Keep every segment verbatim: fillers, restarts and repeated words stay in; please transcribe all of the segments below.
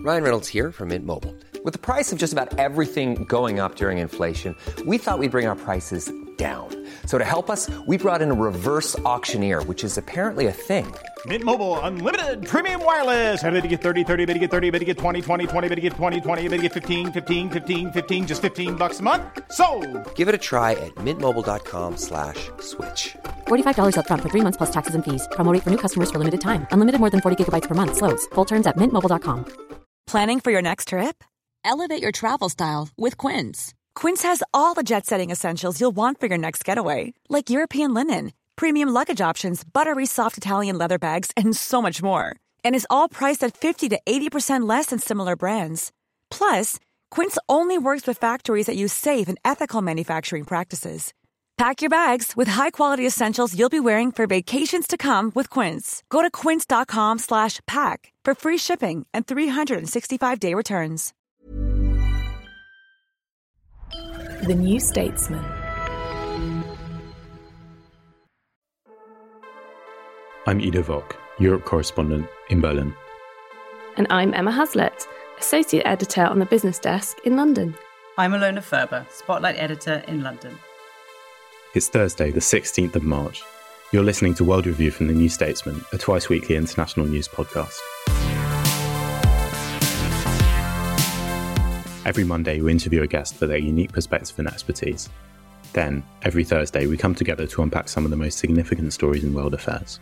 Ryan Reynolds here from Mint Mobile. With the price of just about everything going up during inflation, we thought we'd bring our prices down. So to help us, we brought in a reverse auctioneer, which is apparently a thing. Mint Mobile Unlimited Premium Wireless. How to get thirty, thirty, how to get thirty, how to get twenty, twenty, twenty, how to get twenty, twenty, how to get fifteen, fifteen, fifteen, fifteen, just fifteen bucks a month? Sold! Give it a try at mintmobile.com slash switch. forty-five dollars up front for three months plus taxes and fees. Promo rate for new customers for limited time. Unlimited more than forty gigabytes per month. Slows full terms at mint mobile dot com. Planning for your next trip? Elevate your travel style with Quince. Quince has all the jet-setting essentials you'll want for your next getaway, like European linen, premium luggage options, buttery soft Italian leather bags, and so much more. And is all priced at fifty to eighty percent less than similar brands. Plus, Quince only works with factories that use safe and ethical manufacturing practices. Pack your bags with high-quality essentials you'll be wearing for vacations to come with Quince. Go to quince.com slash pack for free shipping and three sixty-five day returns. The New Statesman. I'm Ido Vock, Europe correspondent in Berlin. And I'm Emma Haslett, Associate Editor on the Business Desk in London. I'm Alona Ferber, Spotlight Editor in London. It's Thursday, the sixteenth of March. You're listening to World Review from The New Statesman, a twice-weekly international news podcast. Every Monday, we interview a guest for their unique perspective and expertise. Then, every Thursday, we come together to unpack some of the most significant stories in world affairs.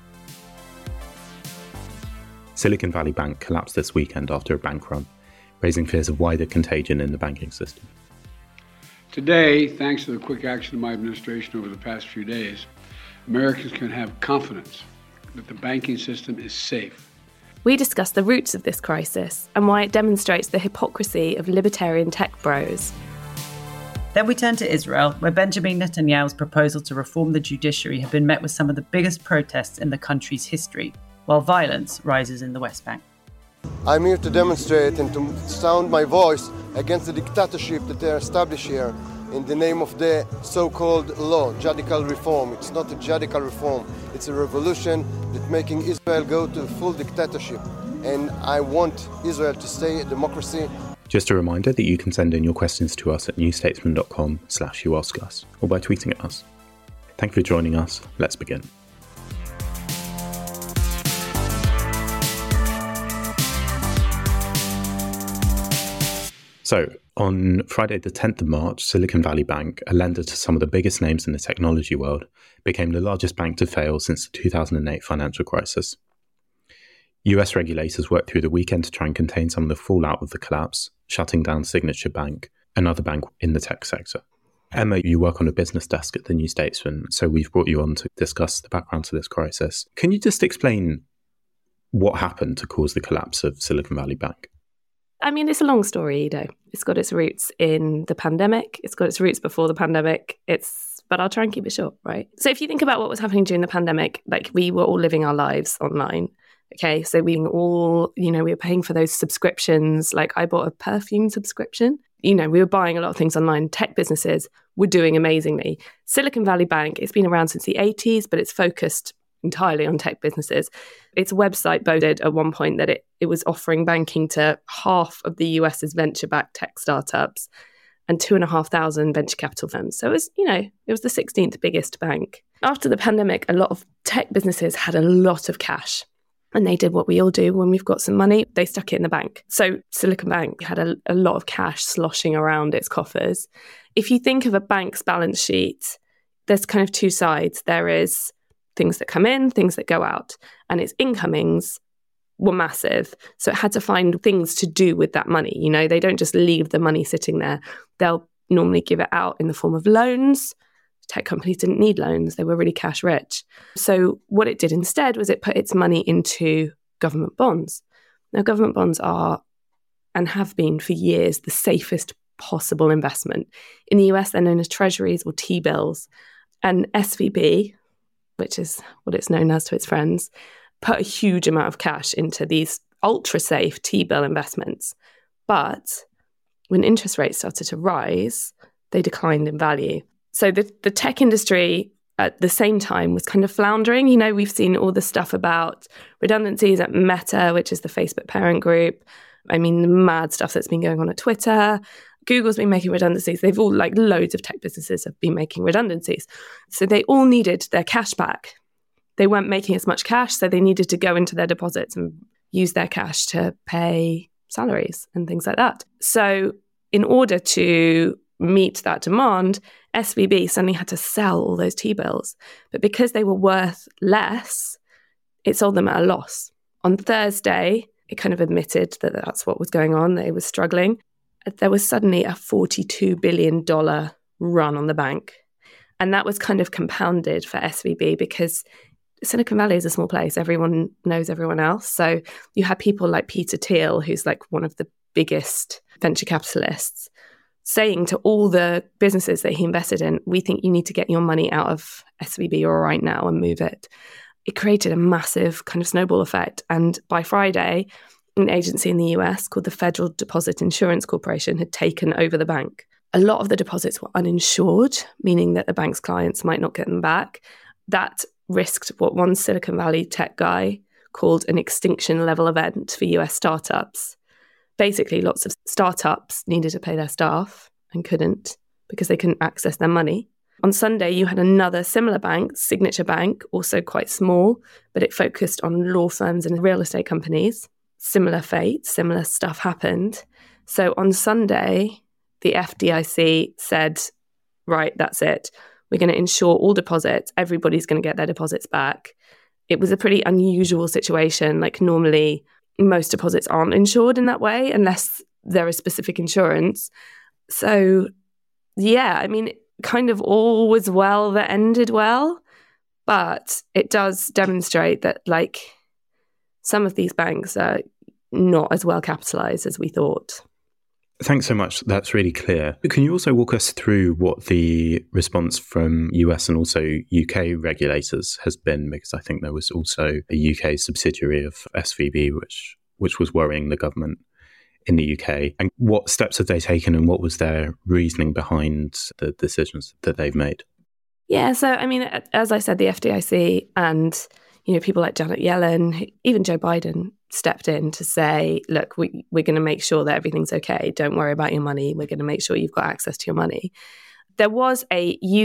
Silicon Valley Bank collapsed this weekend after a bank run, raising fears of wider contagion in the banking system. Today, thanks to the quick action of my administration over the past few days, Americans can have confidence that the banking system is safe. We discuss the roots of this crisis and why it demonstrates the hypocrisy of libertarian tech bros. Then we turn to Israel, where Benjamin Netanyahu's proposal to reform the judiciary have been met with some of the biggest protests in the country's history, while violence rises in the West Bank. I'm here to demonstrate and to sound my voice against the dictatorship that they are established here in the name of the so-called law, judicial reform. It's not a judicial reform, it's a revolution that's making Israel go to full dictatorship. And I want Israel to stay a democracy. Just a reminder that you can send in your questions to us at newstatesman.com slash you ask us or by tweeting at us. Thank you for joining us. Let's begin. So, on Friday the tenth of March, Silicon Valley Bank, a lender to some of the biggest names in the technology world, became the largest bank to fail since the two thousand eight financial crisis. U S regulators worked through the weekend to try and contain some of the fallout of the collapse, shutting down Signature Bank, another bank in the tech sector. Emma, you work on a business desk at The New Statesman, so we've brought you on to discuss the background to this crisis. Can you just explain what happened to cause the collapse of Silicon Valley Bank? I mean, it's a long story, Ido. It's got its roots in the pandemic. It's got its roots before the pandemic. It's, but I'll try and keep it short, right? So if you think about what was happening during the pandemic, like we were all living our lives online. Okay, so we were all, you know, we were paying for those subscriptions. Like I bought a perfume subscription. You know, we were buying a lot of things online. Tech businesses were doing amazingly. Silicon Valley Bank, it's been around since the eighties, but it's focused entirely on tech businesses. Its website boasted at one point that it, it was offering banking to half of the US's venture-backed tech startups and two and a half thousand venture capital firms. So it was, you know, it was the sixteenth biggest bank. After the pandemic, a lot of tech businesses had a lot of cash. And they did what we all do when we've got some money, they stuck it in the bank. So Silicon Bank had a, a lot of cash sloshing around its coffers. If you think of a bank's balance sheet, there's kind of two sides. There is things that come in, things that go out. And its incomings were massive. So it had to find things to do with that money. You know, they don't just leave the money sitting there. They'll normally give it out in the form of loans. Tech companies didn't need loans. They were really cash rich. So what it did instead was it put its money into government bonds. Now, government bonds are, and have been for years, the safest possible investment. In the U S, they're known as treasuries or T-bills. And S V B, which is what it's known as to its friends, put a huge amount of cash into these ultra-safe T-bill investments. But when interest rates started to rise, they declined in value. So the, the tech industry at the same time was kind of floundering. You know, we've seen all the stuff about redundancies at Meta, which is the Facebook parent group. I mean, the mad stuff that's been going on at Twitter. Google's been making redundancies. They've all, like loads of tech businesses have been making redundancies. So they all needed their cash back. They weren't making as much cash, so they needed to go into their deposits and use their cash to pay salaries and things like that. So in order to meet that demand, S V B suddenly had to sell all those T-bills. But because they were worth less, it sold them at a loss. On Thursday, it kind of admitted that that's what was going on, that it was struggling. There was suddenly a forty-two billion dollars run on the bank. And that was kind of compounded for S V B because Silicon Valley is a small place. Everyone knows everyone else. So you had people like Peter Thiel, who's like one of the biggest venture capitalists, saying to all the businesses that he invested in, we think you need to get your money out of S V B right now and move it. It created a massive kind of snowball effect. And by Friday, an agency in the U S called the Federal Deposit Insurance Corporation had taken over the bank. A lot of the deposits were uninsured, meaning that the bank's clients might not get them back. That risked what one Silicon Valley tech guy called an extinction level event for U S startups. Basically, lots of startups needed to pay their staff and couldn't because they couldn't access their money. On Sunday, you had another similar bank, Signature Bank, also quite small, but it focused on law firms and real estate companies. Similar fate, similar stuff happened. So on Sunday, the F D I C said, right, that's it. We're going to insure all deposits. Everybody's going to get their deposits back. It was a pretty unusual situation. Like normally, most deposits aren't insured in that way unless there is specific insurance. So, yeah, I mean, kind of all was well that ended well, but it does demonstrate that, like, some of these banks are not as well capitalized as we thought. Thanks so much. That's really clear. Can you also walk us through what the response from U S and also U K regulators has been? Because I think there was also a U K subsidiary of S V B, which which was worrying the government in the U K. And what steps have they taken and what was their reasoning behind the decisions that they've made? Yeah, so I mean, as I said, the F D I C and, you know, people like Janet Yellen, even Joe Biden stepped in to say, look, we, we're going to make sure that everything's okay. Don't worry about your money. We're going to make sure you've got access to your money. There was a U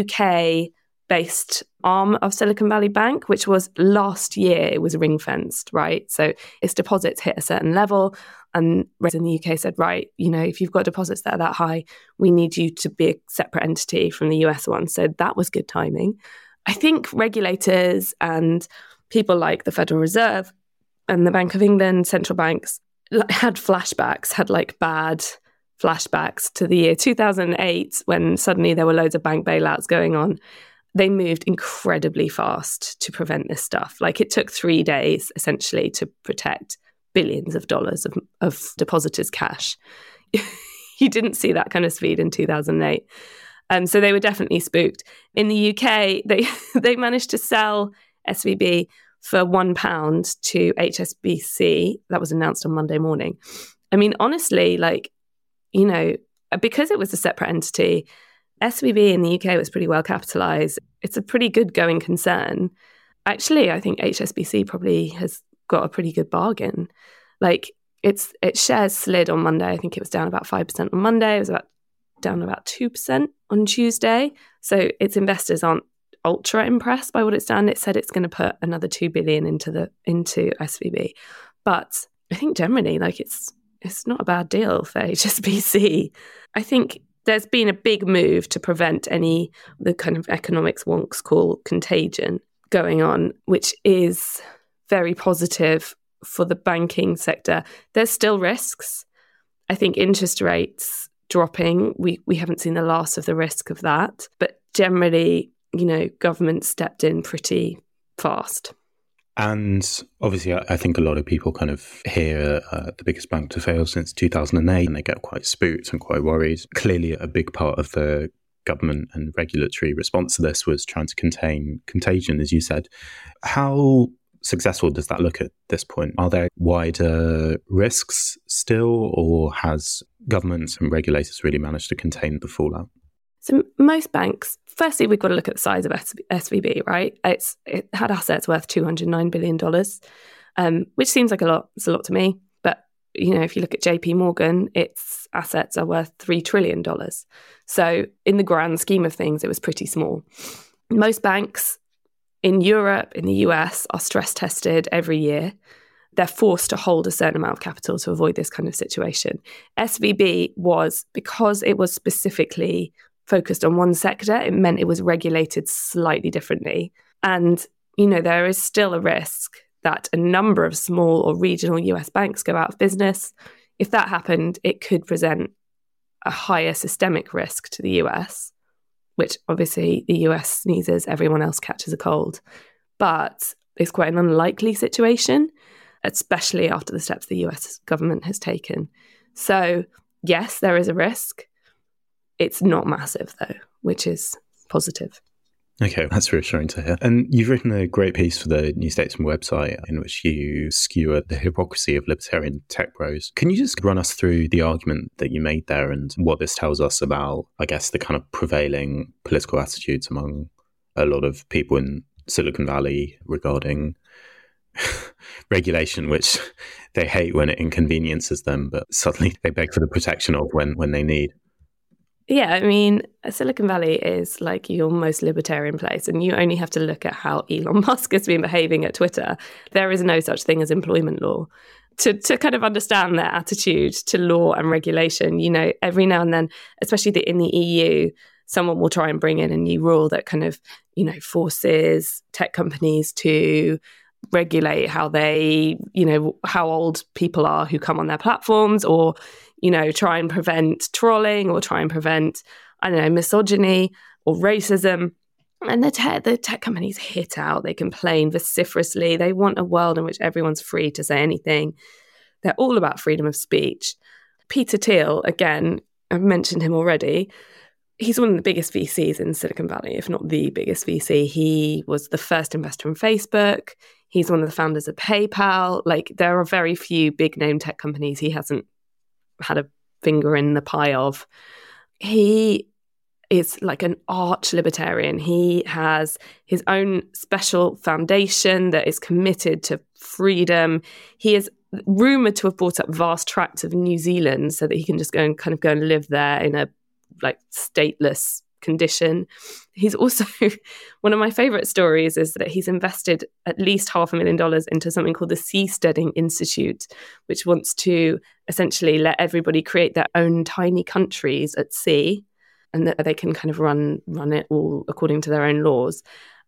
K-based arm of Silicon Valley Bank, which was last year, it was ring-fenced, right? So its deposits hit a certain level. And in the U K said, right, you know, if you've got deposits that are that high, we need you to be a separate entity from the U S one. So that was good timing. I think regulators and people like the Federal Reserve and the Bank of England, central banks, had flashbacks, had like bad flashbacks to the year two thousand eight when suddenly there were loads of bank bailouts going on. They moved incredibly fast to prevent this stuff. Like it took three days essentially to protect billions of dollars of, of depositors' cash. You didn't see that kind of speed in two thousand eight. Um, so they were definitely spooked. In the U K, they they managed to sell S V B for one pound to H S B C. That was announced on Monday morning. I mean, honestly, like, you know, because it was a separate entity, S V B in the U K was pretty well capitalized. It's a pretty good going concern. Actually, I think H S B C probably has got a pretty good bargain. Like, its its shares slid on Monday. I think it was down about five percent on Monday. It was about down about two percent on Tuesday. So its investors aren't ultra impressed by what it's done. It said it's going to put another two billion into the into S V B, but I think generally, like it's it's not a bad deal for H S B C. I think there's been a big move to prevent any the kind of economics wonks call contagion going on, which is very positive for the banking sector. There's still risks. I think interest rates dropping, we we haven't seen the last of the risk of that, but generally, you know, government stepped in pretty fast. And obviously, I think a lot of people kind of hear uh, the biggest bank to fail since two thousand eight, and they get quite spooked and quite worried. Clearly, a big part of the government and regulatory response to this was trying to contain contagion, as you said. How successful does that look at this point? Are there wider risks still, or has governments and regulators really managed to contain the fallout? So most banks, firstly, we've got to look at the size of S V B, right? It's it had assets worth two hundred nine billion dollars, um, which seems like a lot. It's a lot to me. But you know, if you look at J P Morgan, its assets are worth three trillion dollars. So in the grand scheme of things, it was pretty small. Most banks in Europe, in the U S, are stress tested every year. They're forced to hold a certain amount of capital to avoid this kind of situation. S V B was, because it was specifically focused on one sector, it meant it was regulated slightly differently. And, you know, there is still a risk that a number of small or regional U S banks go out of business. If that happened, it could present a higher systemic risk to the U S, which obviously the U S sneezes, everyone else catches a cold. But it's quite an unlikely situation, especially after the steps the U S government has taken. So yes, there is a risk. It's not massive though, which is positive. Okay, that's reassuring to hear. And you've written a great piece for the New Statesman website in which you skewer the hypocrisy of libertarian tech bros. Can you just run us through the argument that you made there and what this tells us about, I guess, the kind of prevailing political attitudes among a lot of people in Silicon Valley regarding regulation, which they hate when it inconveniences them, but suddenly they beg for the protection of when, when they need? Yeah, I mean, Silicon Valley is like your most libertarian place, and you only have to look at how Elon Musk has been behaving at Twitter. There is no such thing as employment law. To to kind of understand their attitude to law and regulation, you know, every now and then, especially the, in the E U, someone will try and bring in a new rule that kind of, you know, forces tech companies to regulate how they, you know, how old people are who come on their platforms, or, you know, try and prevent trolling, or try and prevent, I don't know, misogyny or racism. And the tech, the tech companies hit out. They complain vociferously. They want a world in which everyone's free to say anything. They're all about freedom of speech. Peter Thiel, again, I've mentioned him already. He's one of the biggest V Cs in Silicon Valley, if not the biggest V C. He was the first investor in Facebook. He's one of the founders of PayPal. Like, there are very few big name tech companies he hasn't had a finger in the pie of. He is like an arch libertarian. He has his own special foundation that is committed to freedom. He is rumoured to have bought up vast tracts of New Zealand so that he can just go and kind of go and live there in a like stateless condition. He's also, one of my favourite stories is that he's invested at least half a million dollars into something called the Seasteading Institute, which wants to essentially let everybody create their own tiny countries at sea, and that they can kind of run run it all according to their own laws.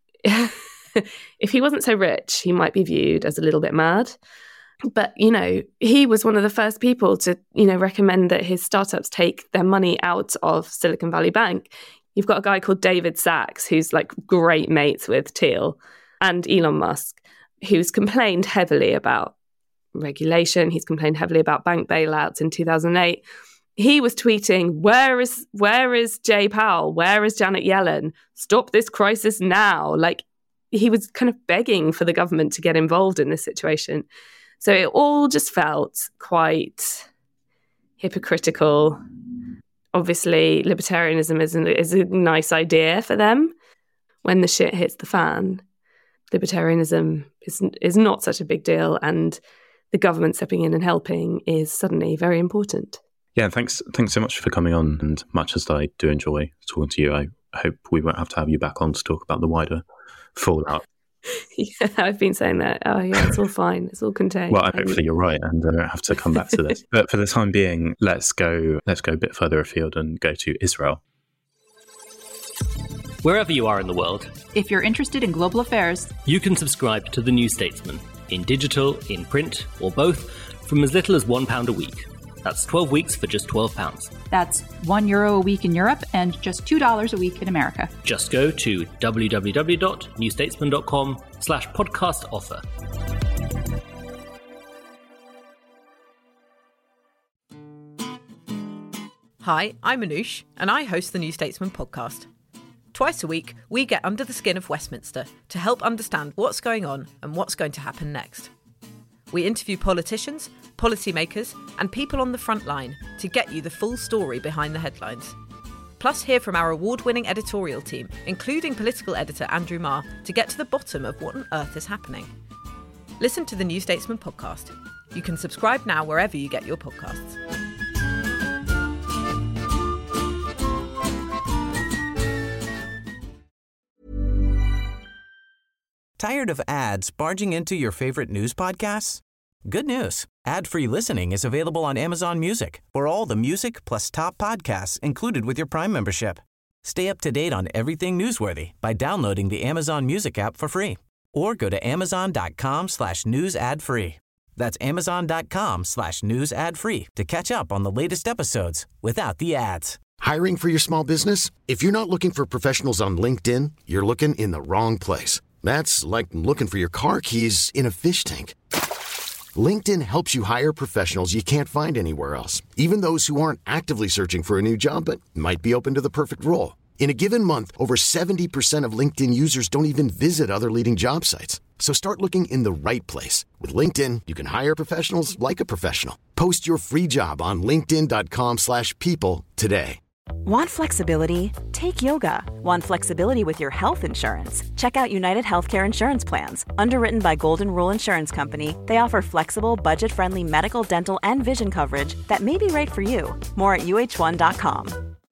If he wasn't so rich, he might be viewed as a little bit mad. But, you know, he was one of the first people to, you know, recommend that his startups take their money out of Silicon Valley Bank. You've got a guy called David Sachs, who's like great mates with Thiel and Elon Musk, who's complained heavily about regulation. He's complained heavily about bank bailouts in two thousand eight. He was tweeting, where is where is Jay Powell? Where is Janet Yellen? Stop this crisis now. Like, he was kind of begging for the government to get involved in this situation. So it all just felt quite hypocritical. Obviously, libertarianism is, is a nice idea for them. When the shit hits the fan, libertarianism is, is not such a big deal, and the government stepping in and helping is suddenly very important. Yeah, thanks thanks so much for coming on. And much as I do enjoy talking to you, I hope we won't have to have you back on to talk about the wider fallout. Yeah, I've been saying that. Oh, yeah, it's all fine. It's all contained. Well, hopefully you're right, and I don't have to come back to this. But for the time being, let's go. Let's go a bit further afield and go to Israel. Wherever you are in the world, if you're interested in global affairs, you can subscribe to The New Statesman in digital, in print, or both, from as little as one pound a week. That's twelve weeks for just twelve pounds. That's one euro a week in Europe and just two dollars a week in America. Just go to www.newstatesman.com slash podcast offer. Hi, I'm Anoush, and I host the New Statesman podcast. Twice a week, we get under the skin of Westminster to help understand what's going on and what's going to happen next. We interview politicians, policymakers, and people on the front line to get you the full story behind the headlines. Plus, hear from our award-winning editorial team, including political editor Andrew Marr, to get to the bottom of what on earth is happening. Listen to the New Statesman podcast You can subscribe now wherever you get your podcasts. Tired of ads barging into your favorite news podcasts? Good news. Ad-free listening is available on Amazon Music for all the music plus top podcasts included with your Prime membership. Stay up to date on everything newsworthy by downloading the Amazon Music app for free or go to amazon.com slash news ad free. That's amazon.com slash news ad free to catch up on the latest episodes without the ads. Hiring for your small business? If you're not looking for professionals on LinkedIn, you're looking in the wrong place. That's like looking for your car keys in a fish tank. LinkedIn helps you hire professionals you can't find anywhere else, even those who aren't actively searching for a new job but might be open to the perfect role. In a given month, over seventy percent of LinkedIn users don't even visit other leading job sites. So start looking in the right place. With LinkedIn, you can hire professionals like a professional. Post your free job on linkedin.com slash people today. Want flexibility? Take yoga. Want flexibility with your health insurance? Check out United Healthcare Insurance Plans. Underwritten by Golden Rule Insurance Company, they offer flexible, budget-friendly medical, dental, and vision coverage that may be right for you. More at U H one dot com.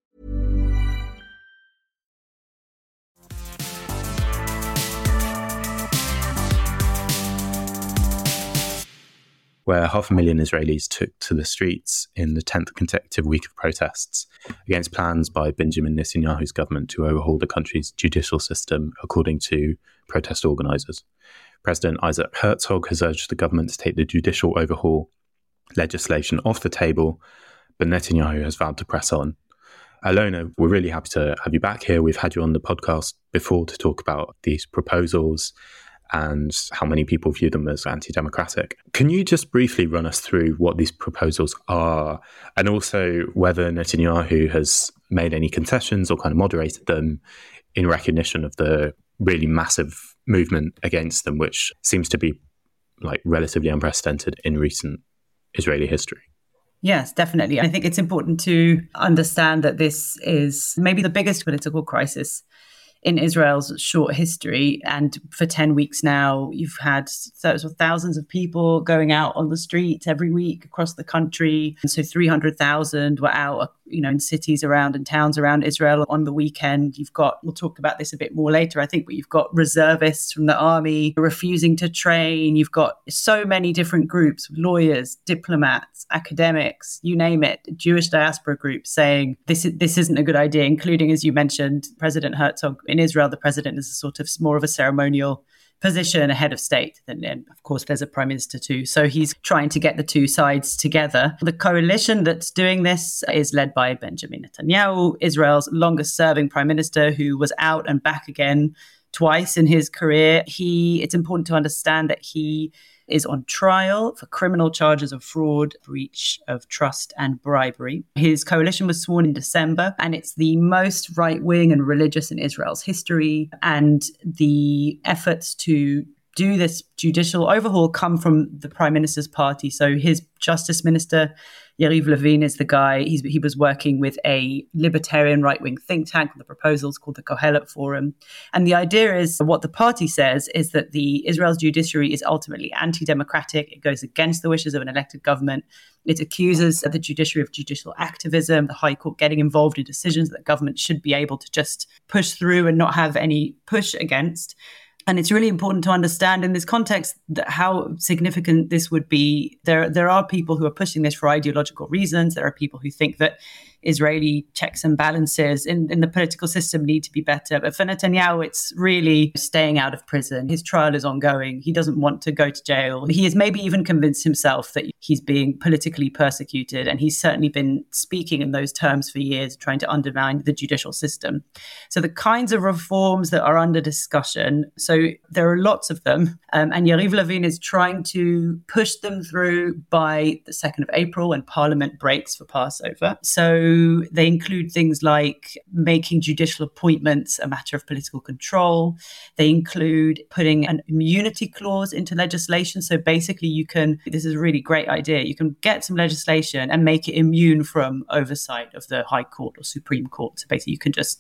Where half a million Israelis took to the streets in the tenth consecutive week of protests against plans by Benjamin Netanyahu's government to overhaul the country's judicial system, according to protest organisers. President Isaac Herzog has urged the government to take the judicial overhaul legislation off the table, but Netanyahu has vowed to press on. Alona, we're really happy to have you back here. We've had you on the podcast before to talk about these proposals and how many people view them as anti-democratic. Can you just briefly run us through what these proposals are, and also whether Netanyahu has made any concessions or kind of moderated them in recognition of the really massive movement against them, which seems to be like relatively unprecedented in recent Israeli history? Yes, definitely. I think it's important to understand that this is maybe the biggest political crisis in Israel's short history. And for ten weeks now, you've had thousands of people going out on the streets every week across the country. And so three hundred thousand were out, you know, in cities around and towns around Israel on the weekend. You've got, we'll talk about this a bit more later, I think, but you've got reservists from the army refusing to train. You've got so many different groups, lawyers, diplomats, academics, you name it, Jewish diaspora groups saying this, this isn't a good idea, including, as you mentioned, President Herzog. In Israel, the president is a sort of more of a ceremonial position, a head of state. And then, of course, there's a prime minister too. So he's trying to get the two sides together. The coalition that's doing this is led by Benjamin Netanyahu, Israel's longest serving prime minister, who was out and back again twice in his career. He, it's important to understand that he is on trial for criminal charges of fraud, breach of trust, and bribery. His coalition was sworn in December, and it's the most right-wing and religious in Israel's history. And the efforts to do this judicial overhaul come from the prime minister's party. So his justice minister, Yariv Levin, is the guy. He's, he was working with a libertarian right-wing think tank on the proposals called the Kohelet Forum. And the idea is, what the party says is that the Israel's judiciary is ultimately anti-democratic. It goes against the wishes of an elected government. It accuses the judiciary of judicial activism, the High Court getting involved in decisions that the government should be able to just push through and not have any push against. And it's really important to understand in this context that how significant this would be. There, there are people who are pushing this for ideological reasons. There are people who think that Israeli checks and balances in, in the political system need to be better. But for Netanyahu, it's really staying out of prison. His trial is ongoing. He doesn't want to go to jail. He has maybe even convinced himself that he's being politically persecuted. And he's certainly been speaking in those terms for years, trying to undermine the judicial system. So the kinds of reforms that are under discussion, so there are lots of them. Um, and Yariv Levin is trying to push them through by the second of April when Parliament breaks for Passover. So they include things like making judicial appointments a matter of political control. They include putting an immunity clause into legislation. So basically you can, this is a really great idea, you can get some legislation and make it immune from oversight of the High Court or Supreme Court. So basically you can just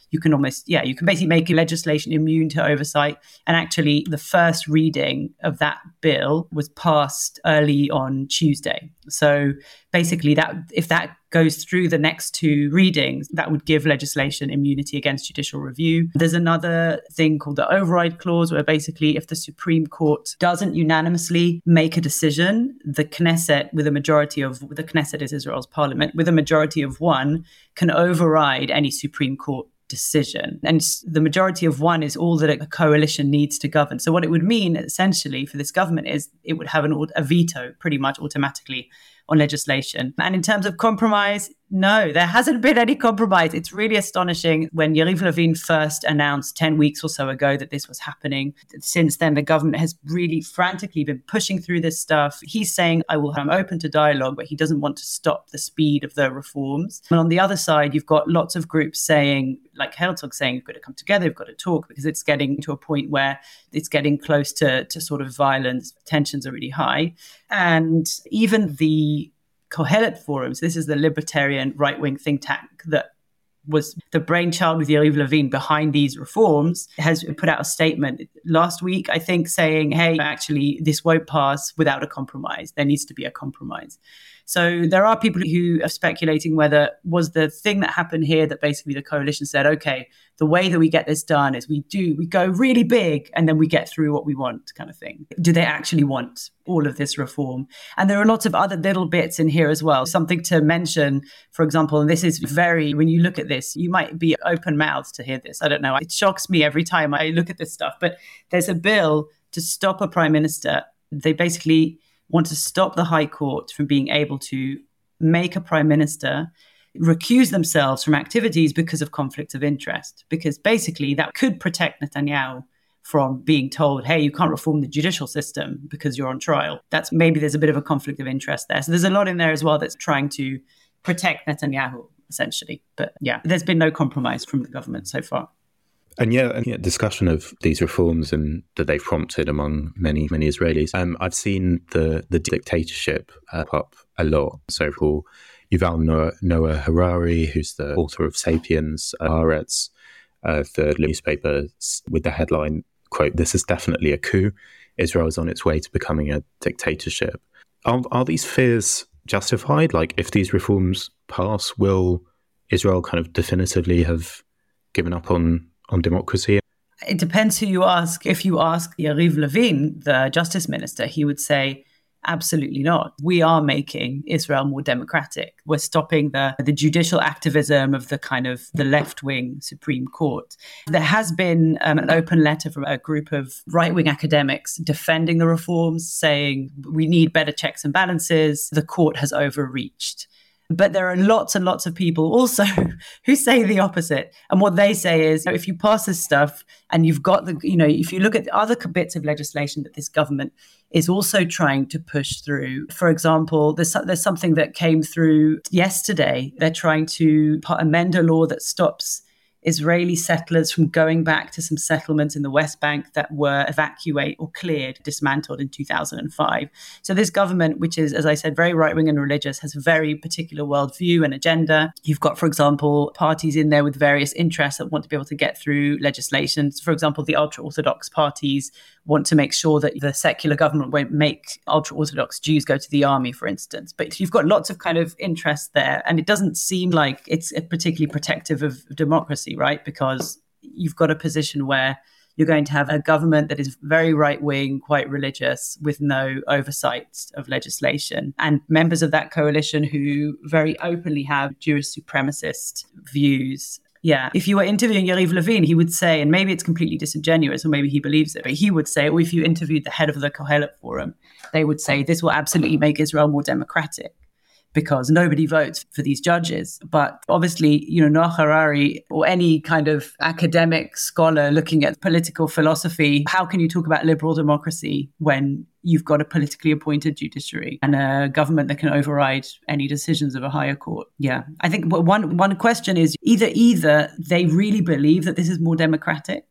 you can almost, yeah, you can basically make legislation immune to oversight. And actually, the first reading of that bill was passed early on Tuesday. So basically, that if that goes through the next two readings, that would give legislation immunity against judicial review. There's another thing called the override clause, where basically if the Supreme Court doesn't unanimously make a decision, the Knesset, with a majority of, the Knesset is Israel's parliament, with a majority of one, can override any Supreme Court decision. And the majority of one is all that a coalition needs to govern. So what it would mean essentially for this government is it would have an, a veto pretty much automatically on legislation. And in terms of compromise, no, there hasn't been any compromise. It's really astonishing. When Yariv Levin first announced ten weeks or so ago that this was happening, since then the government has really frantically been pushing through this stuff. He's saying, I will, I'm open to dialogue, but he doesn't want to stop the speed of the reforms. And on the other side, you've got lots of groups saying, like Herzog saying, you've got to come together, you've got to talk, because it's getting to a point where it's getting close to, to sort of violence. Tensions are really high. And even the Kohelet forums, this is the libertarian right-wing think tank that was the brainchild with Yariv Levin behind these reforms, has put out a statement last week, I think, saying, hey, actually, this won't pass without a compromise. There needs to be a compromise. So there are people who are speculating whether was the thing that happened here that basically the coalition said, okay, the way that we get this done is we do, we go really big and then we get through what we want kind of thing. Do they actually want all of this reform? And there are lots of other little bits in here as well. Something to mention, for example, and this is very, when you look at this, you might be open-mouthed to hear this. I don't know. It shocks me every time I look at this stuff. But there's a bill to stop a prime minister. They basically want to stop the High Court from being able to make a prime minister recuse themselves from activities because of conflicts of interest. Because basically that could protect Netanyahu from being told, hey, you can't reform the judicial system because you're on trial. That's maybe there's a bit of a conflict of interest there. So there's a lot in there as well that's trying to protect Netanyahu, essentially. But yeah, there's been no compromise from the government so far. And yeah, and yeah, discussion of these reforms and that they've prompted among many, many Israelis. Um, I've seen the the dictatorship uh, pop a lot. So for Yuval Noah, Noah Harari, who's the author of *Sapiens*, uh, Haaretz, uh, the newspaper, with the headline, quote, "This is definitely a coup. Israel is on its way to becoming a dictatorship." Are, are these fears justified? Like, if these reforms pass, will Israel kind of definitively have given up on on democracy? It depends who you ask. If you ask Yariv Levin, the justice minister, he would say, absolutely not. We are making Israel more democratic. We're stopping the, the judicial activism of the kind of the left-wing Supreme Court. There has been um, an open letter from a group of right-wing academics defending the reforms, saying we need better checks and balances. The court has overreached. But there are lots and lots of people also who say the opposite. And what they say is, if you pass this stuff and you've got the, you know, if you look at the other bits of legislation that this government is also trying to push through, for example, there's, there's something that came through yesterday. They're trying to amend a law that stops Israeli settlers from going back to some settlements in the West Bank that were evacuated or cleared, dismantled in two thousand five. So this government, which is, as I said, very right-wing and religious, has a very particular worldview and agenda. You've got, for example, parties in there with various interests that want to be able to get through legislation. For example, the ultra-Orthodox parties want to make sure that the secular government won't make ultra-Orthodox Jews go to the army, for instance. But you've got lots of kind of interest there, and it doesn't seem like it's particularly protective of democracy, right? Because you've got a position where you're going to have a government that is very right-wing, quite religious, with no oversight of legislation, and members of that coalition who very openly have Jewish supremacist views. Yeah, if you were interviewing Yariv Levin, he would say, and maybe it's completely disingenuous, or maybe he believes it, but he would say, or if you interviewed the head of the Kohelet Forum, they would say, this will absolutely make Israel more democratic, because nobody votes for these judges. But obviously, you know, Noah Harari or any kind of academic scholar looking at political philosophy, how can you talk about liberal democracy when you've got a politically appointed judiciary and a government that can override any decisions of a higher court? Yeah, I think one one question is either either they really believe that this is more democratic,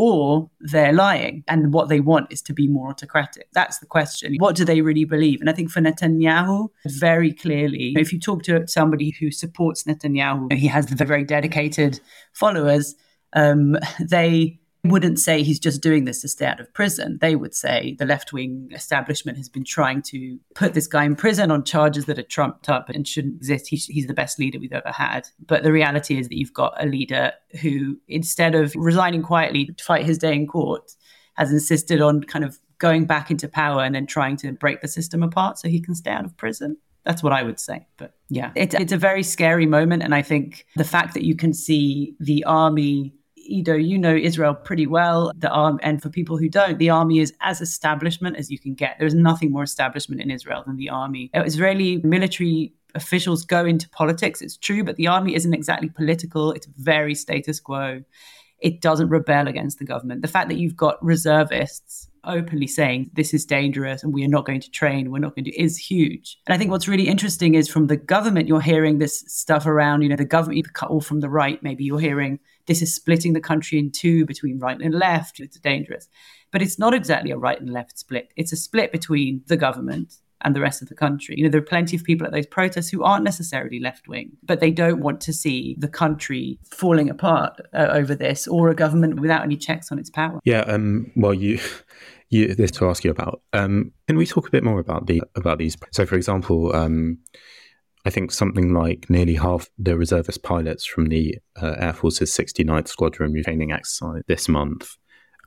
or they're lying and what they want is to be more autocratic. That's the question. What do they really believe? And I think for Netanyahu, very clearly, if you talk to somebody who supports Netanyahu, he has the very dedicated followers, um, they wouldn't say he's just doing this to stay out of prison. They would say the left-wing establishment has been trying to put this guy in prison on charges that are trumped up and shouldn't exist. He's, he's the best leader we've ever had. But the reality is that you've got a leader who, instead of resigning quietly to fight his day in court, has insisted on kind of going back into power and then trying to break the system apart so he can stay out of prison. That's what I would say. But yeah, it, it's a very scary moment. And I think the fact that you can see the army, Ido, you know Israel pretty well, the arm, and for people who don't, the army is as establishment as you can get. There's nothing more establishment in Israel than the army. Israeli military officials go into politics, it's true, but the army isn't exactly political. It's very status quo. It doesn't rebel against the government. The fact that you've got reservists openly saying this is dangerous and we are not going to train, we're not going to, is huge. And I think what's really interesting is from the government, you're hearing this stuff around, you know, the government, either cut off from the right, maybe you're hearing this is splitting the country in two between right and left. It's dangerous. But it's not exactly a right and left split. It's a split between the government and the rest of the country. You know, there are plenty of people at those protests who aren't necessarily left-wing, but they don't want to see the country falling apart uh, over this, or a government without any checks on its power. Yeah, um, well, you... You, this to ask you about. Um, can we talk a bit more about the about these? So, for example, um, I think something like nearly half the reservist pilots from the uh, Air Force's sixty-ninth Squadron training exercise this month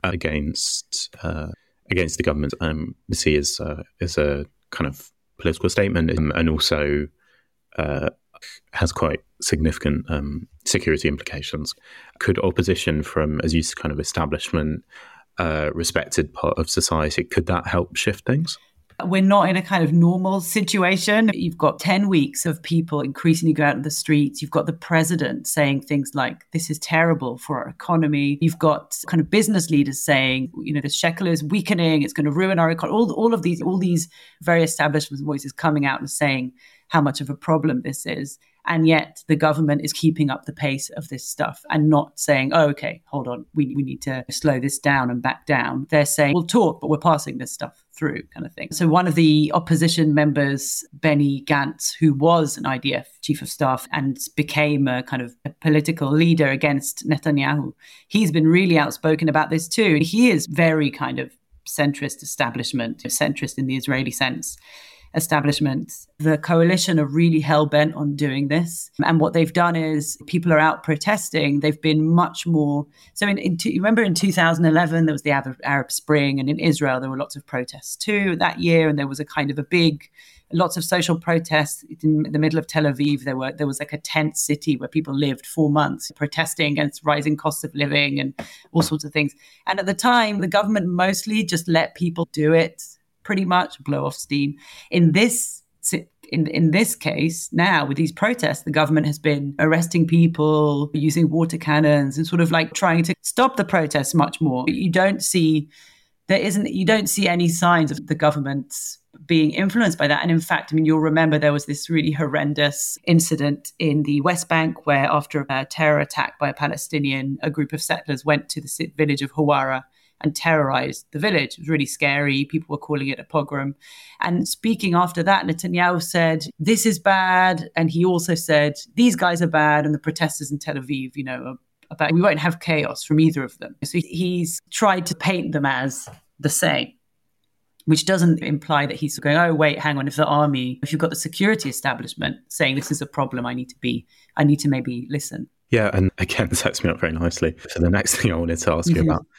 against uh, against the government, um, we see as uh, as a kind of political statement, um, and also uh, has quite significant um, security implications. Could opposition from, as you said, kind of establishment, Uh, respected part of society, could that help shift things? We're not in a kind of normal situation. You've got ten weeks of people increasingly go out in the streets. You've got the president saying things like, this is terrible for our economy. You've got kind of business leaders saying, you know, the shekel is weakening. It's going to ruin our economy. All, all of these, all these very established voices coming out and saying how much of a problem this is. And yet the government is keeping up the pace of this stuff and not saying, oh, okay, hold on, we, we need to slow this down and back down. They're saying, we'll talk, but we're passing this stuff through, kind of thing. So one of the opposition members, Benny Gantz, who was an I D F chief of staff and became a kind of a political leader against Netanyahu, he's been really outspoken about this too. He is very kind of centrist establishment, centrist in the Israeli sense. Establishment. The coalition are really hell-bent on doing this. And what they've done is people are out protesting. They've been much more... So in, in you remember in two thousand eleven, there was the Arab, Arab Spring, and in Israel, there were lots of protests too that year. And there was a kind of a big, lots of social protests. In the middle of Tel Aviv, there were there was like a tent city where people lived four months protesting against rising costs of living and all sorts of things. And at the time, the government mostly just let people do it, pretty much blow off steam. In this in in this case, now with these protests, the government has been arresting people, using water cannons, and sort of like trying to stop the protests much more. You don't see there isn't you don't see any signs of the government being influenced by that. And in fact, I mean, you'll remember there was this really horrendous incident in the West Bank where, after a terror attack by a Palestinian, a group of settlers went to the village of Hawara and terrorized the village. It was really scary. People were calling it a pogrom. And speaking after that, Netanyahu said, this is bad. And he also said, these guys are bad. And the protesters in Tel Aviv, you know, are about, we won't have chaos from either of them. So he's tried to paint them as the same, which doesn't imply that he's going, oh, wait, hang on. If the army, if you've got the security establishment saying this is a problem, I need to be, I need to maybe listen. Yeah. And again, sets me up very nicely for the next thing I wanted to ask you about.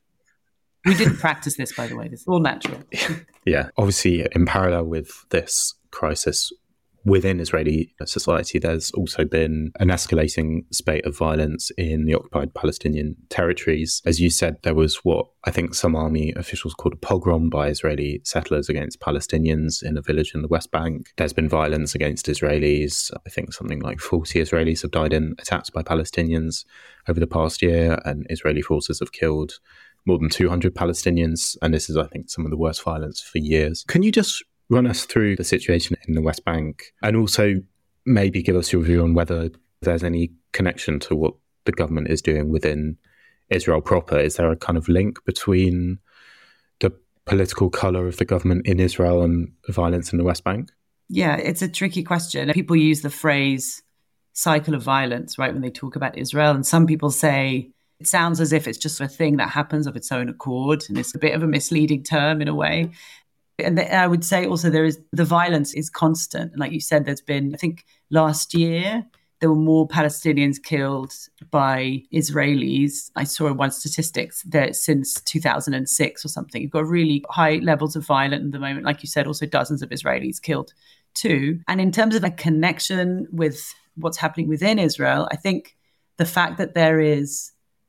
We didn't practice this, by the way. This is all natural. Yeah. Obviously, in parallel with this crisis within Israeli society, there's also been an escalating spate of violence in the occupied Palestinian territories. As you said, there was what I think some army officials called a pogrom by Israeli settlers against Palestinians in a village in the West Bank. There's been violence against Israelis. I think something like forty Israelis have died in attacks by Palestinians over the past year, and Israeli forces have killed more than two hundred Palestinians. And this is, I think, some of the worst violence for years. Can you just run us through the situation in the West Bank, and also maybe give us your view on whether there's any connection to what the government is doing within Israel proper? Is there a kind of link between the political colour of the government in Israel and violence in the West Bank? Yeah, it's a tricky question. People use the phrase cycle of violence, right, when they talk about Israel. And some people say It sounds as if it's just a thing that happens of its own accord, and it's a bit of a misleading term in a way. And I would say also there is the violence is constant. And like you said, there's been, I think last year, there were more Palestinians killed by Israelis. I saw one statistics that since two thousand six or something, you've got really high levels of violence at the moment. Like you said, also dozens of Israelis killed too. And in terms of a connection with what's happening within Israel, I think the fact that there is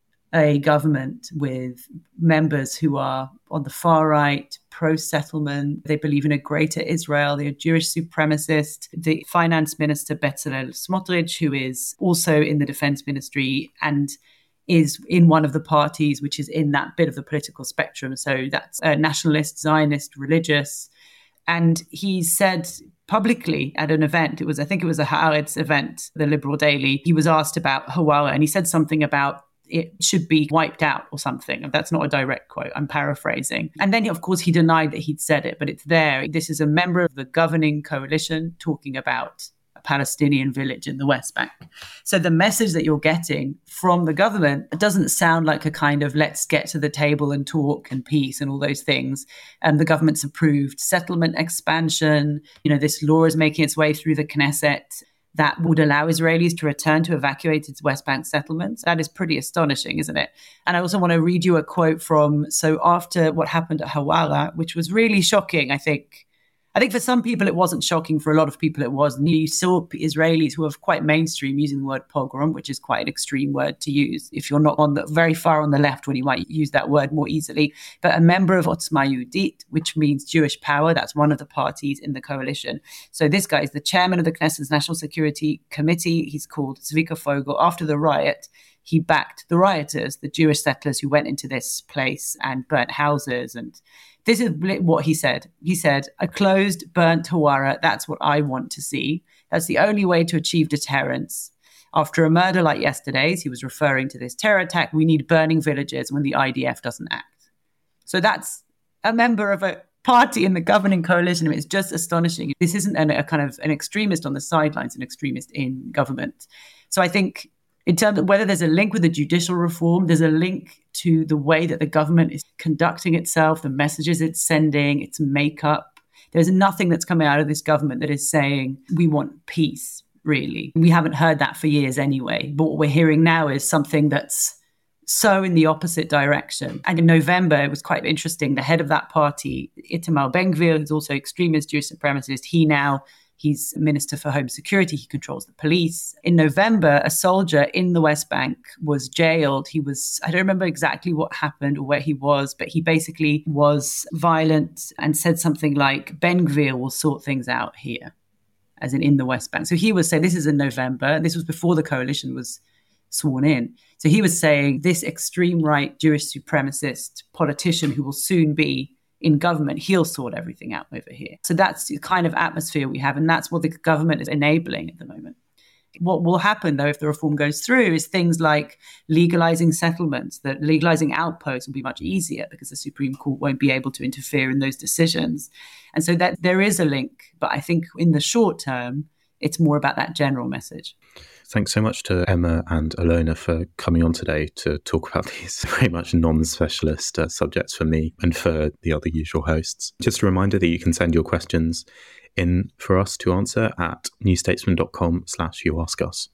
a government with members who are on the far right, pro-settlement. They believe in a greater Israel. They're Jewish supremacist. The finance minister, Bezalel Smotrich, who is also in the defense ministry and is in one of the parties which is in that bit of the political spectrum. So that's a nationalist, Zionist, religious. And he said publicly at an event, it was, I think it was a Haaretz event, the Liberal Daily, he was asked about Hawara, and he said something about it should be wiped out or something. That's not a direct quote. I'm paraphrasing. And then, of course, he denied that he'd said it, but it's there. This is a member of the governing coalition talking about a Palestinian village in the West Bank. So the message that you're getting from the government doesn't sound like a kind of let's get to the table and talk and peace and all those things. And the government's approved settlement expansion. You know, this law is making its way through the Knesset that would allow Israelis to return to evacuated West Bank settlements. That is pretty astonishing, isn't it? And I also want to read you a quote from, so after what happened at Hawara, which was really shocking, I think. I think for some people it wasn't shocking, for a lot of people it was. And you saw Israelis who are quite mainstream using the word pogrom, which is quite an extreme word to use if you're not on the very far on the left, when you might use that word more easily. But a member of Otzma Yehudit, which means Jewish power, that's one of the parties in the coalition. So this guy is the chairman of the Knesset's National Security Committee. He's called Zvika Fogel. After the riot, he backed the rioters, the Jewish settlers who went into this place and burnt houses. And this is what he said. He said, a closed, burnt Hawara, that's what I want to see. That's the only way to achieve deterrence. After a murder like yesterday's, he was referring to this terror attack, we need burning villages when the I D F doesn't act. So that's a member of a party in the governing coalition. I mean, it's just astonishing. This isn't an, a kind of an extremist on the sidelines, an extremist in government. So I think in terms of whether there's a link with the judicial reform, there's a link to the way that the government is conducting itself, the messages it's sending, its makeup. There's nothing that's coming out of this government that is saying we want peace, really. We haven't heard that for years anyway. But what we're hearing now is something that's so in the opposite direction. And in November, it was quite interesting. The head of that party, Itamar Ben-Gvir, who's also extremist Jewish supremacist, he now He's Minister for Home Security. He controls the police. In November, a soldier in the West Bank was jailed. He was, I don't remember exactly what happened or where he was, but he basically was violent and said something like, Ben-Gvir will sort things out here, as in in the West Bank. So he was saying, this is in November. This was before the coalition was sworn in. So he was saying this extreme right Jewish supremacist politician who will soon be in government, he'll sort everything out over here. So that's the kind of atmosphere we have, and that's what the government is enabling at the moment. What will happen, though, if the reform goes through is things like legalizing settlements, that legalizing outposts will be much easier because the Supreme Court won't be able to interfere in those decisions. And so that there is a link, but I think in the short term, it's more about that general message. Thanks so much to Emma and Alona for coming on today to talk about these very much non-specialist uh, subjects for me and for the other usual hosts. Just a reminder that you can send your questions in for us to answer at newstatesman.com slash you ask us.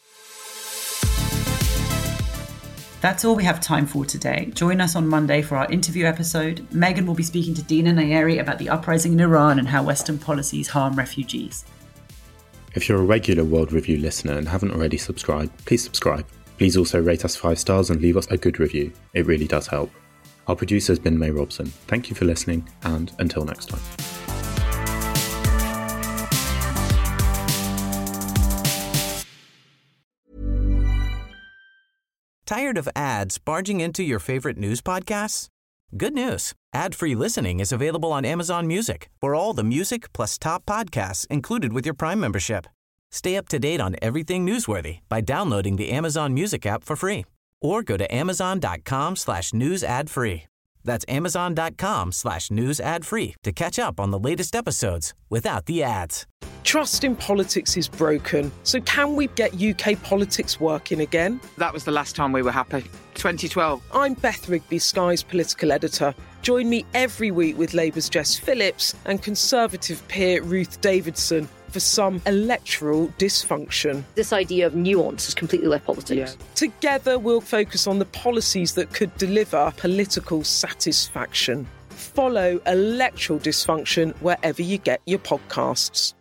That's all we have time for today. Join us on Monday for our interview episode. Megan will be speaking to Dina Nayeri about the uprising in Iran and how Western policies harm refugees. If you're a regular World Review listener and haven't already subscribed, please subscribe. Please also rate us five stars and leave us a good review. It really does help. Our producer has been May Robson. Thank you for listening, and until next time. Tired of ads barging into your favorite news podcasts? Good news. Ad-free listening is available on Amazon Music for all the music plus top podcasts included with your Prime membership. Stay up to date on everything newsworthy by downloading the Amazon Music app for free or go to amazon.com slash news ad free. That's amazon.com slash news ad free to catch up on the latest episodes without the ads. Trust in politics is broken, so can we get U K politics working again? That was the last time we were happy. twenty twelve. I'm Beth Rigby, Sky's political editor. Join me every week with Labour's Jess Phillips and Conservative peer Ruth Davidson for some electoral dysfunction. This idea of nuance has completely left politics. Yeah. Together we'll focus on the policies that could deliver political satisfaction. Follow Electoral Dysfunction wherever you get your podcasts.